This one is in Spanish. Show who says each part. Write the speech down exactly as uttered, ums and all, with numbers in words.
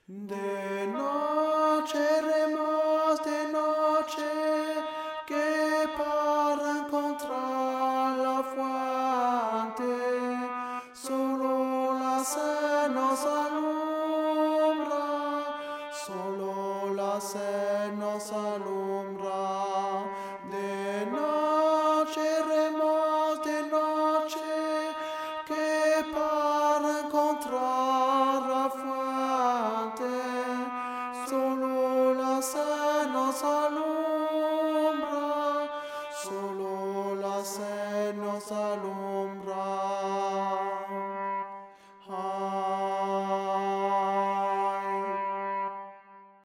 Speaker 1: De noche remos, de noche, que para encontrar la fuente, solo la sed nos alumbra, solo la sed nos alumbra. De noche remos, de noche, que para encontrar la fuente, solo la sed nos alumbra, solo la sed nos alumbra.